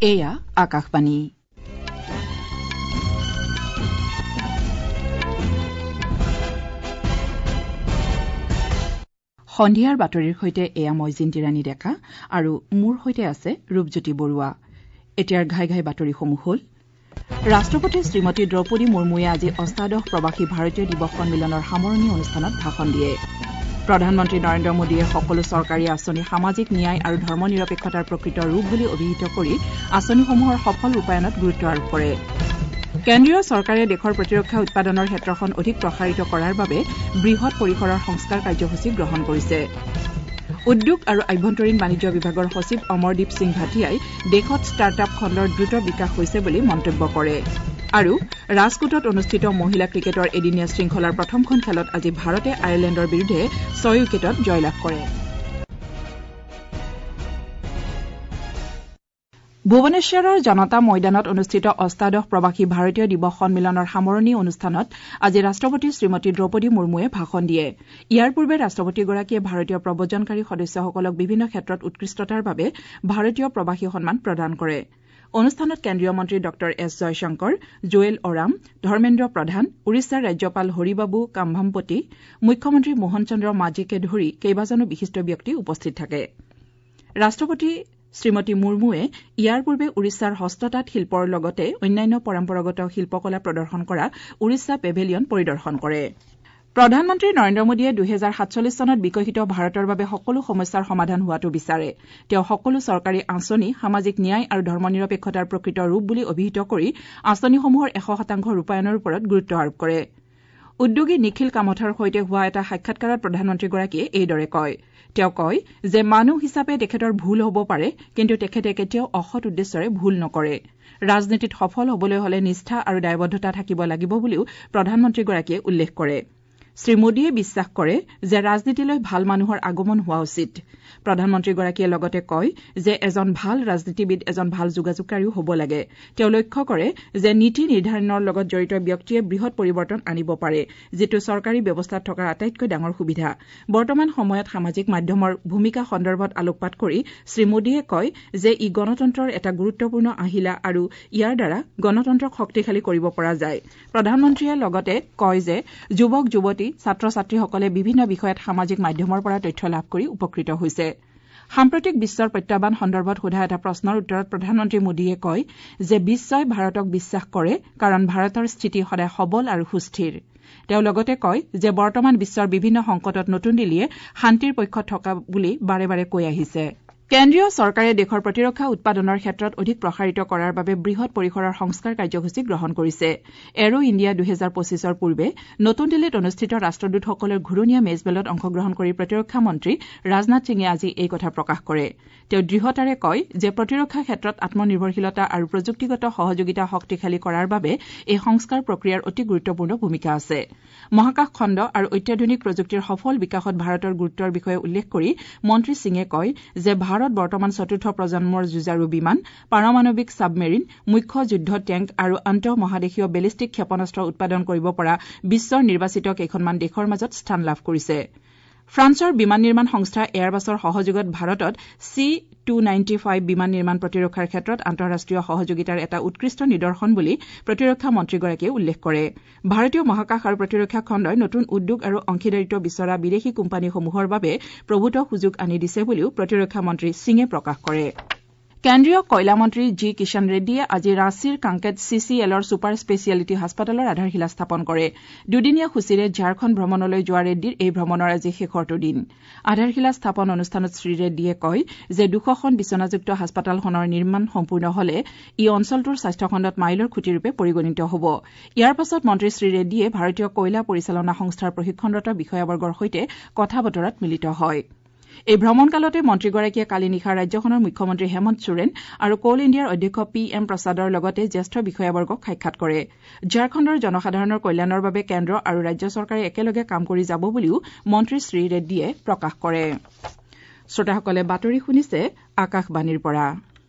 এয়া আকাশবাণী সন্ধিয়াৰ বাতৰিৰ সৈতে এয়া মই জিন্তি ৰাণী ডেকা আৰু মোৰ সৈতে আছে ৰূপজ্যোতি বৰুৱা। এতিয়াৰ ঘাই ঘাই বাতৰিসমূহ হ'ল ৰাষ্ট্ৰপতি শ্ৰীমতী দ্ৰৌপদী মুৰ্মুৱে আজি অষ্টাদশ প্ৰৱাসী ভাৰতীয় দিৱস সন্মিলনৰ সামৰণি অনুষ্ঠানত ভাষণ দিয়ে। প্ৰধানমন্ত্ৰী নৰেন্দ্ৰ মোদীয়ে সকলো চৰকাৰী আঁচনি সামাজিক ন্যায় আৰু ধৰ্ম নিৰপেক্ষতাৰ প্ৰকৃত ৰূপ বুলি অভিহিত কৰি আঁচনিসমূহৰ সফল ৰূপায়ণত গুৰুত্ব আৰোপ কৰে। কেন্দ্ৰীয় চৰকাৰে দেশৰ প্ৰতিৰক্ষা উৎপাদনৰ ক্ষেত্ৰখন অধিক প্ৰসাৰিত কৰাৰ বাবে বৃহৎ পৰিসৰৰ সংস্কাৰ কাৰ্যসূচী গ্ৰহণ কৰিছে। উদ্যোগ আৰু আভ্যন্তৰীণ বাণিজ্য বিভাগৰ সচিব অমৰদীপ সিং ভাটিয়াই দেশত ষ্টাৰ্টআপ খণ্ডৰ দ্ৰুত বিকাশ হৈছে বুলি মন্তব্য কৰে। আৰু ৰাজকোটত অনুষ্ঠিত মহিলা ক্ৰিকেটৰ এদিনীয়া শৃংখলাৰ প্ৰথমখন খেলত আজি ভাৰতে আয়াৰলেণ্ডৰ বিৰুদ্ধে 6 উইকেটত জয়লাভ কৰে। ভুৱনেশ্বৰৰ জনতা ময়দানত অনুষ্ঠিত অষ্টাদশ প্ৰৱাসী ভাৰতীয় দিৱস সন্মিলনৰ সামৰণি অনুষ্ঠানত আজি ৰাষ্ট্ৰপতি শ্ৰীমতী দ্ৰৌপদী মুৰ্মুৱে ভাষণ দিয়ে। ইয়াৰ পূৰ্বে ৰাষ্ট্ৰপতিগৰাকীয়ে ভাৰতীয় প্ৰব্ৰজনকাৰী সদস্যসকলক বিভিন্ন ক্ষেত্ৰত উৎকৃষ্টতাৰ বাবে ভাৰতীয় প্ৰৱাসী সন্মান প্ৰদান কৰে। অনুষ্ঠানত কেন্দ্ৰীয় মন্ত্ৰী ড এছ জয়শংকৰ, জুৱেল অৰাম, ধৰ্মেন্দ্ৰ প্ৰধান, ওড়িশাৰ ৰাজ্যপাল হৰিবাবু কাম্ভাম্পতি, মুখ্যমন্ত্ৰী মোহন চন্দ্ৰ মাঝীকে ধৰি কেইবাজনো বিশিষ্ট ব্যক্তি উপস্থিত থাকে। ৰাষ্ট্ৰপতি শ্ৰীমতী মুৰ্মুৱে ইয়াৰ পূৰ্বে ওড়িশাৰ হস্ততাঁত শিল্পৰ লগতে অন্যান্য পৰম্পৰাগত শিল্পকলা প্ৰদৰ্শন কৰা ওড়িশা পেভেলিয়ন পৰিদৰ্শন কৰে। প্ৰধানমন্ত্ৰী নৰেন্দ্ৰ মোদীয়ে 2047 চনত বিকশিত ভাৰতৰ বাবে সকলো সমস্যাৰ সমাধান হোৱাটো বিচাৰে। তেওঁ সকলো চৰকাৰী আঁচনি সামাজিক ন্যায় আৰু ধৰ্ম নিৰপেক্ষতাৰ প্ৰকৃত ৰূপ বুলি অভিহিত কৰি আঁচনিসমূহৰ 100% ৰূপায়ণৰ ওপৰত গুৰুত্ব আৰোপ কৰে। উদ্যোগী নিখিল কামথৰ সৈতে হোৱা এটা সাক্ষাৎকাৰত প্ৰধানমন্ত্ৰীগৰাকীয়ে এইদৰে কয়। তেওঁ কয় যে মানুহ হিচাপে তেখেতৰ ভুল হ'ব পাৰে, কিন্তু তেখেতে কেতিয়াও অসৎ উদ্দেশ্যৰে ভুল নকৰে। ৰাজনীতিত সফল হ'বলৈ হলে নিষ্ঠা আৰু দায়বদ্ধতা থাকিব লাগিব বুলিও প্ৰধানমন্ত্ৰীগৰাকীয়ে উল্লেখ কৰে। শ্ৰীমোদীয়ে বিশ্বাস কৰে যে ৰাজনীতিলৈ ভাল মানুহৰ আগমন হোৱা উচিত। প্ৰধানমন্ত্ৰীগৰাকীয়ে লগতে কয় যে এজন ভাল ৰাজনীতিবিদ এজন ভাল যোগাযোগকাৰীও হ'ব লাগে। তেওঁ লক্ষ্য কৰে যে নীতি নিৰ্ধাৰণৰ লগত জড়িত ব্যক্তিয়ে বৃহৎ পৰিৱৰ্তন আনিব পাৰে, যিটো চৰকাৰী ব্যৱস্থাত থকা আটাইতকৈ ডাঙৰ সুবিধা। বৰ্তমান সময়ত সামাজিক মাধ্যমৰ ভূমিকা সন্দৰ্ভত আলোকপাত কৰি শ্ৰীমোদীয়ে কয় যে ই গণতন্ত্ৰৰ এটা গুৰুত্বপূৰ্ণ আহিলা আৰু ইয়াৰ দ্বাৰা গণতন্ত্ৰক শক্তিশালী কৰিব পৰা যায়। প্ৰধানমন্ত্ৰীয়ে লগতে কয় যে যুৱক যুৱতী ছাত্ৰ ছাত্ৰীসকলে বিভিন্ন বিষয়ত সামাজিক মাধ্যমৰ পৰা তথ্য লাভ কৰি উপকৃত হৈছে। সাম্প্ৰতিক বিশ্বৰ প্ৰত্যাহ্বান সন্দৰ্ভত সোধা এটা প্ৰশ্নৰ উত্তৰত প্ৰধানমন্ত্ৰী মোদীয়ে কয় যে বিশ্বই ভাৰতক বিশ্বাস কৰে কাৰণ ভাৰতৰ স্থিতি সদায় সবল আৰু সুস্থিৰ। তেওঁ লগতে কয় যে বৰ্তমান বিশ্বৰ বিভিন্ন সংকটত নতুন দিল্লীয়ে শান্তিৰ পক্ষত থকা বুলি বাৰে বাৰে কৈ আহিছে। কেন্দ্ৰীয় চৰকাৰে দেশৰ প্ৰতিৰক্ষা উৎপাদনৰ ক্ষেত্ৰত অধিক প্ৰসাৰিত কৰাৰ বাবে বৃহৎ পৰিসৰৰ সংস্কাৰ কাৰ্যসূচী গ্ৰহণ কৰিছে। এৰো ইণ্ডিয়া 2025ৰ পূৰ্বে নতুন দিল্লীত অনুষ্ঠিত ৰাষ্ট্ৰদূতসকলৰ ঘূৰণীয়া মেজমেলত অংশগ্ৰহণ কৰি প্ৰতিৰক্ষা মন্ত্ৰী ৰাজনাথ সিঙে আজি এই কথা প্ৰকাশ কৰে। তেওঁ দৃঢ়তাৰে কয় যে প্ৰতিৰক্ষা ক্ষেত্ৰত আত্মনিৰ্ভৰশীলতা আৰু প্ৰযুক্তিগত সহযোগিতা শক্তিশালী কৰাৰ বাবে এই সংস্কাৰ প্ৰক্ৰিয়াৰ অতি গুৰুত্বপূৰ্ণ ভূমিকা আছে। মহাকাশ খণ্ড আৰু অত্যাধুনিক প্ৰযুক্তিৰ সফল বিকাশত ভাৰতৰ গুৰুত্বৰ বিষয়ে উল্লেখ কৰি মন্ত্ৰী সিঙে কয় যে ভাৰত বৰ্তমান চতুৰ্থ প্ৰজন্মৰ যুঁজাৰু বিমান, পাৰমাণৱিক ছাবমেৰিন, মুখ্য যুদ্ধ টেংক আৰু আন্তঃ মহাদেশীয় বেলিষ্টিক ক্ষেপণাস্ত্ৰ উৎপাদন কৰিব পৰা বিশ্বৰ নিৰ্বাচিত কেইখনমান দেশৰ মাজত স্থান লাভ কৰিছে। ফ্ৰান্সৰ বিমান নিৰ্মাণ সংস্থা এয়াৰবাছৰ সহযোগত ভাৰতত C-295 বিমান নিৰ্মাণ প্ৰতিৰক্ষাৰ ক্ষেত্ৰত আন্তঃৰাষ্ট্ৰীয় সহযোগিতাৰ এটা উৎকৃষ্ট নিদৰ্শন বুলি প্ৰতিৰক্ষা মন্ত্ৰীগৰাকীয়ে উল্লেখ কৰে। ভাৰতীয় মহাকাশ আৰু প্ৰতিৰক্ষা খণ্ডই নতুন উদ্যোগ আৰু অংশীদাৰিত্ব বিচৰা বিদেশী কোম্পানীসমূহৰ বাবে প্ৰভূত সুযোগ আনি দিছে বুলিও প্ৰতিৰক্ষা মন্ত্ৰী সিঙে প্ৰকাশ কৰে। কেন্দ্ৰীয় কয়লা মন্ত্ৰী জি কিষাণ ৰেড্ডীয়ে আজি ৰাঁচীৰ কাংকেত CCLৰ ছুপাৰ স্পেচিয়েলিটি হাস্পতালৰ আধাৰশিলা স্থাপন কৰে। দুদিনীয়া সূচীৰে ঝাৰখণ্ড ভ্ৰমণলৈ যোৱা ৰেড্ডীৰ এই ভ্ৰমণৰ আজি শেষৰটো দিন। আধাৰশিলা স্থাপন অনুষ্ঠানত শ্ৰীৰেড্ডীয়ে কয় যে 200খন বিচনাযুক্ত হাস্পতালখনৰ নিৰ্মাণ সম্পূৰ্ণ হলে ই অঞ্চলটোৰ স্বাস্থ্যখণ্ডত মাইলৰ খুঁটিৰূপে পৰিগণিত হ'ব। ইয়াৰ পাছত মন্ত্ৰী শ্ৰীৰেড্ডীয়ে ভাৰতীয় কয়লা পৰিচালনা সংস্থাৰ প্ৰশিক্ষণৰত বিষয়াবৰ্গৰ সৈতে কথা বতৰাত মিলিত হয়। এই ভ্ৰমণকালতে মন্ত্ৰীগৰাকীয়ে কালি নিশা ৰাজ্যখনৰ মুখ্যমন্ত্ৰী হেমন্ত সোৰেন আৰু কোল ইণ্ডিয়াৰ অধ্যক্ষ PM প্ৰসাদৰ লগতে জ্যেষ্ঠ বিষয়াবৰ্গক সাক্ষাৎ কৰে। ঝাৰখণ্ডৰ জনসাধাৰণৰ কল্যাণৰ বাবে কেন্দ্ৰ আৰু ৰাজ্য চৰকাৰে একেলগে কাম কৰি যাব বুলিও মন্ত্ৰী শ্ৰী ৰেড্ডীয়ে প্ৰকাশ কৰে। শ্ৰোতাসকলে বাতৰি শুনিছে আকাশবাণীৰ পৰা।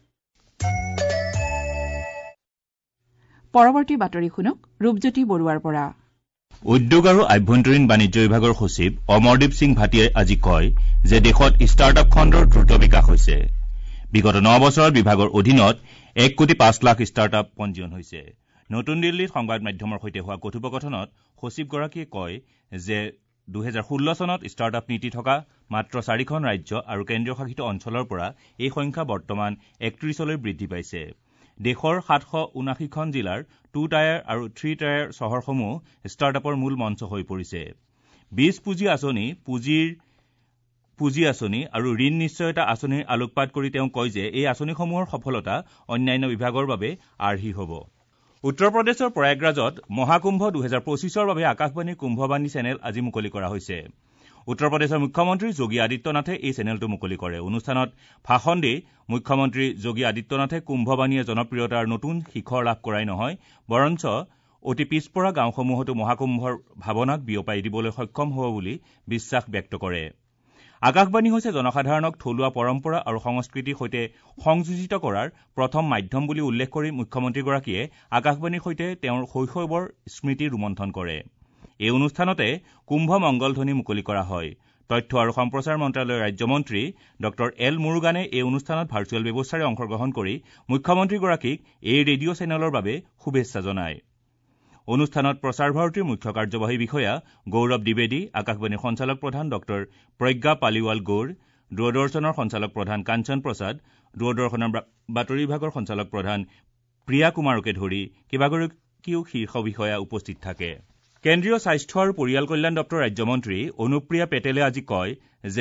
পৰৱৰ্তী বাতৰি শুনক ৰূপজ্যোতি বৰুৱাৰ পৰা। উদ্যোগ আৰু আভ্যন্তৰীণ বাণিজ্য বিভাগৰ সচিব অমৰদীপ সিং ভাটিয়াই আজি কয় যে দেশত ষ্টাৰ্টআপ খণ্ডৰ দ্ৰুত বিকাশ হৈছে। বিগত 9 বছৰত বিভাগৰ অধীনত 1,05,00,000 ষ্টাৰ্টআপ পঞ্জীয়ন হৈছে। নতুন দিল্লীত সংবাদ মাধ্যমৰ সৈতে হোৱা কথোপকথনত সচিবগৰাকীয়ে কয় যে 2016 চনত ষ্টাৰ্টআপ নীতি থকা মাত্ৰ 4খন ৰাজ্য আৰু কেন্দ্ৰীয় শাসিত অঞ্চলৰ পৰা এই সংখ্যা বৰ্তমান 31লৈ বৃদ্ধি পাইছে। দেশৰ 779খন জিলাৰ 2 টায়াৰ আৰু 3 টায়াৰ চহৰসমূহ ষ্টাৰ্টআপৰ মূল মঞ্চ হৈ পৰিছে। বীজ পুঁজি আঁচনি, পুঁজি আঁচনি আৰু ঋণ নিশ্চয়তা আঁচনিৰ আলোকপাত কৰি তেওঁ কয় যে এই আঁচনিসমূহৰ সফলতা অন্যান্য বিভাগৰ বাবে আৰ্হি হ'ব। উত্তৰ প্ৰদেশৰ প্ৰয়াগৰাজত মহাকুম্ভ 2025ৰ বাবে আকাশবাণীৰ কুম্ভবাণী চেনেল আজি মুকলি কৰা হৈছে। উত্তৰ প্ৰদেশৰ মুখ্যমন্ত্ৰী যোগী আদিত্যনাথে এই চেনেলটো মুকলি কৰে। অনুষ্ঠানত ভাষণ দি মুখ্যমন্ত্ৰী যোগী আদিত্যনাথে কুম্ভবাণীয়ে জনপ্ৰিয়তাৰ নতুন শিখৰ লাভ কৰাই নহয়, বৰঞ্চ অতি পিছপৰা গাঁওসমূহতো মহাকুম্ভৰ ভাৱনাক বিয়পাই দিবলৈ সক্ষম হ'ব বুলি বিশ্বাস ব্যক্ত কৰে। আকাশবাণী হৈছে জনসাধাৰণক থলুৱা পৰম্পৰা আৰু সংস্কৃতিৰ সৈতে সংযোজিত কৰাৰ প্ৰথম মাধ্যম বুলি উল্লেখ কৰি মুখ্যমন্ত্ৰীগৰাকীয়ে আকাশবাণীৰ সৈতে তেওঁৰ শৈশৱৰ স্মৃতি ৰোমন্থন কৰে। এই অনুষ্ঠানতে কুম্ভ মংগলধ্বনি মুকলি কৰা হয়। তথ্য আৰু সম্প্ৰচাৰ মন্ত্ৰালয়ৰ ৰাজ্যমন্ত্ৰী ড এল মুৰুগানে এই অনুষ্ঠানত ভাৰ্চুৱেল ব্যৱস্থাৰে অংশগ্ৰহণ কৰি মুখ্যমন্ত্ৰীগৰাকীক এই ৰেডিঅ' চেনেলৰ বাবে শুভেচ্ছা জনায়। অনুষ্ঠানত প্ৰচাৰ ভাৰতীৰ মুখ্য কাৰ্যবাহী বিষয়া গৌৰৱ দ্বিবেদী, আকাশবাণীৰ সঞ্চালক প্ৰধান ড প্ৰজ্ঞা পালিৱাল গৌড়, দূৰদৰ্শনৰ সঞ্চালক প্ৰধান কাঞ্চন প্ৰসাদ, দূৰদৰ্শনৰ বাতৰি বিভাগৰ সঞ্চালক প্ৰধান প্ৰিয়া কুমাৰকে ধৰি কেইবাগৰাকীও শীৰ্ষ বিষয়া উপস্থিত থাকে। কেন্দ্ৰীয় স্বাস্থ্য আৰু পৰিয়াল কল্যাণ দপ্তৰৰ ৰাজ্যমন্ত্ৰী অনুপ্ৰিয়া পেটেলে আজি কয় যে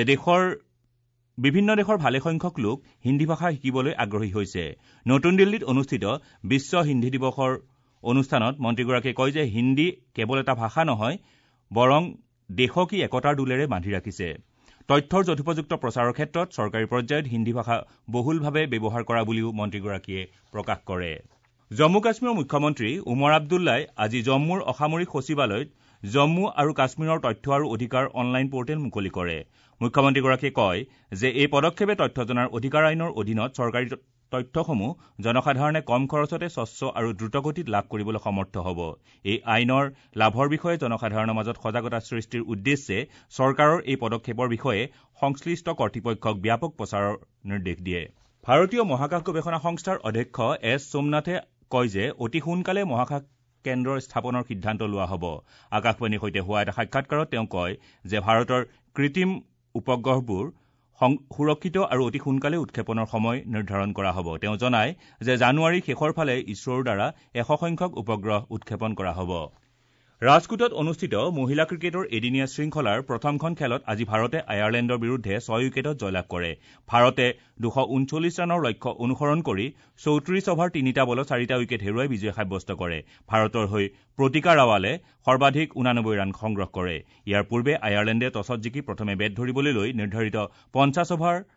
বিভিন্ন দেশৰ ভালেসংখ্যক লোক হিন্দী ভাষা শিকিবলৈ আগ্ৰহী হৈছে। নতুন দিল্লীত অনুষ্ঠিত বিশ্ব হিন্দী দিৱসৰ অনুষ্ঠানত মন্ত্ৰীগৰাকীয়ে কয় যে হিন্দী কেৱল এটা ভাষা নহয়, বৰং দেশকী একতাৰ দোলেৰে বান্ধি ৰাখিছে। তথ্যৰ যথোপযুক্ত প্ৰচাৰৰ ক্ষেত্ৰত চৰকাৰী পৰ্যায়ত হিন্দী ভাষা বহুলভাৱে ব্যৱহাৰ কৰা বুলিও মন্ত্ৰীগৰাকীয়ে প্ৰকাশ কৰে। জম্মু কাশ্মীৰৰ মুখ্যমন্ত্ৰী উমৰ আব্দুল্লাই আজি জম্মুৰ অসামৰিক সচিবালয়ত জম্মু আৰু কাশ্মীৰৰ তথ্য আৰু অধিকাৰ অনলাইন পৰ্টেল মুকলি কৰে। মুখ্যমন্ত্ৰীগৰাকীয়ে কয় যে এই পদক্ষেপে তথ্য জনাৰ অধিকাৰ আইনৰ অধীনত চৰকাৰী তথ্যসমূহ জনসাধাৰণে কম খৰচতে স্বচ্ছ আৰু দ্ৰুতগতিত লাভ কৰিবলৈ সমৰ্থ হ'ব। এই আইনৰ লাভৰ বিষয়ে জনসাধাৰণৰ মাজত সজাগতা সৃষ্টিৰ উদ্দেশ্যে চৰকাৰৰ এই পদক্ষেপৰ বিষয়ে সংশ্লিষ্ট কৰ্তৃপক্ষক ব্যাপক প্ৰচাৰৰ নিৰ্দেশ দিয়ে। ভাৰতীয় মহাকাশ গৱেষণা সংস্থাৰ অধ্যক্ষ এছ সোমনাথে কয় যে অতি সোনকালে মহাকাশ কেন্দ্ৰৰ স্থাপনৰ সিদ্ধান্ত লোৱা হ'ব। আকাশবাণীৰ সৈতে হোৱা এটা সাক্ষাৎকাৰত তেওঁ কয় যে ভাৰতৰ কৃত্ৰিম উপগ্ৰহবোৰ সুৰক্ষিত আৰু অতি সোনকালে উৎক্ষেপনৰ সময় নিৰ্ধাৰণ কৰা হ'ব। তেওঁ জনায় যে জানুৱাৰীৰ শেষৰ ফালে ইছৰোৰ দ্বাৰা 100 সংখ্যক উপগ্ৰহ উৎক্ষেপন কৰা হ'ব। ৰাজকোটত অনুষ্ঠিত মহিলা ক্ৰিকেটৰ এদিনীয়া শৃংখলাৰ প্ৰথমখন খেলত আজি ভাৰতে আয়াৰলেণ্ডৰ বিৰুদ্ধে 6 উইকেটত জয়লাভ কৰে। ভাৰতে 239 ৰানৰ লক্ষ্য অনুসৰণ কৰি 34 অভাৰ 3টা বলত 4টা উইকেট হেৰুৱাই বিজয় সাব্যস্ত কৰে। ভাৰতৰ হৈ প্ৰতিকা ৰাৱালে সৰ্বাধিক 89 ৰান সংগ্ৰহ কৰে। ইয়াৰ পূৰ্বে আয়াৰলেণ্ডে টছত জিকি প্ৰথমে বেট ধৰিবলৈ লৈ নিৰ্ধাৰিত 50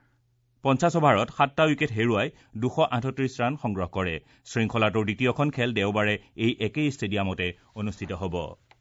অভাৰত 7টা উইকেট হেৰুৱাই 238 ৰান সংগ্ৰহ কৰে। শৃংখলাটোৰ দ্বিতীয়খন খেল দেওবাৰে এই একেই ষ্টেডিয়ামতে অনুষ্ঠিত হ'ব।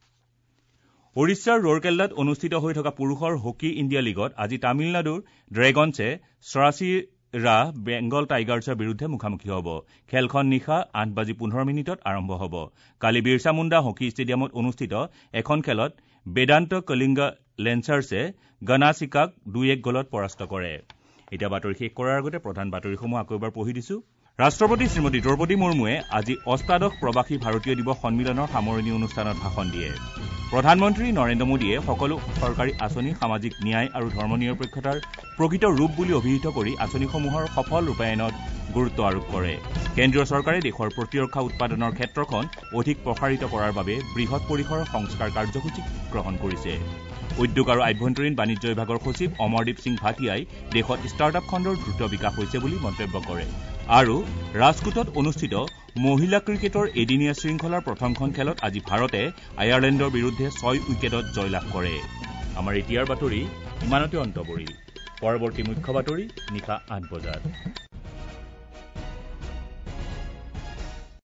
ওড়িশাৰ ৰৌৰকেল্লাত অনুষ্ঠিত হৈ থকা পুৰুষৰ হকী ইণ্ডিয়া লীগত আজি তামিলনাডুৰ ড্ৰেগনছে 84ৰা বেংগল টাইগাৰ্ছৰ বিৰুদ্ধে মুখামুখি হ'ব। খেলখন নিশা 8:15 আৰম্ভ হ'ব। কালি বিৰছা মুণ্ডা হকী ষ্টেডিয়ামত অনুষ্ঠিত এখন খেলত বেদান্ত কলিংগা লেঞ্চাৰ্ছে গনাচিকাক 2-1 গলত পৰাস্ত কৰে। এতিয়া বাতৰি শেষ কৰাৰ আগতে প্ৰধান বাতৰিসমূহ আকৌ এবাৰ পঢ়ি দিছো। ৰাষ্ট্ৰপতি শ্ৰীমতী দ্ৰৌপদী মুৰ্মুৱে আজি অষ্টাদশ প্ৰৱাসী ভাৰতীয় দিৱস সন্মিলনৰ সামৰণি অনুষ্ঠানত ভাষণ দিয়ে। প্ৰধানমন্ত্ৰী নৰেন্দ্ৰ মোদীয়ে সকলো চৰকাৰী আঁচনি সামাজিক ন্যায় আৰু ধৰ্মনিৰপেক্ষতাৰ প্ৰকৃত ৰূপ বুলি অভিহিত কৰি আঁচনিসমূহৰ সফল ৰূপায়ণত গুৰুত্ব আৰোপ কৰে। কেন্দ্ৰীয় চৰকাৰে দেশৰ প্ৰতিৰক্ষা উৎপাদনৰ ক্ষেত্ৰখন অধিক প্ৰসাৰিত কৰাৰ বাবে বৃহৎ পৰিসৰৰ সংস্কাৰ কাৰ্যসূচী গ্ৰহণ কৰিছে। উদ্যোগ আৰু আভ্যন্তৰীণ বাণিজ্য বিভাগৰ সচিব অমৰদীপ সিং ভাটিয়াই দেশত ষ্টাৰ্টআপ খণ্ডৰ দ্ৰুত বিকাশ হৈছে বুলি মন্তব্য কৰে। আৰু ৰাজকোটত অনুষ্ঠিত মহিলা ক্ৰিকেটৰ এদিনীয়া শৃংখলাৰ প্ৰথমখন খেলত আজি ভাৰতে আয়াৰলেণ্ডৰ বিৰুদ্ধে 6 উইকেটত জয়লাভ কৰে। আমাৰ এতিয়াৰ বাতৰি ইমানতে অন্ত পৰিল। পৰৱৰ্তী মুখ্য বাতৰি নিশা 8 বজাত।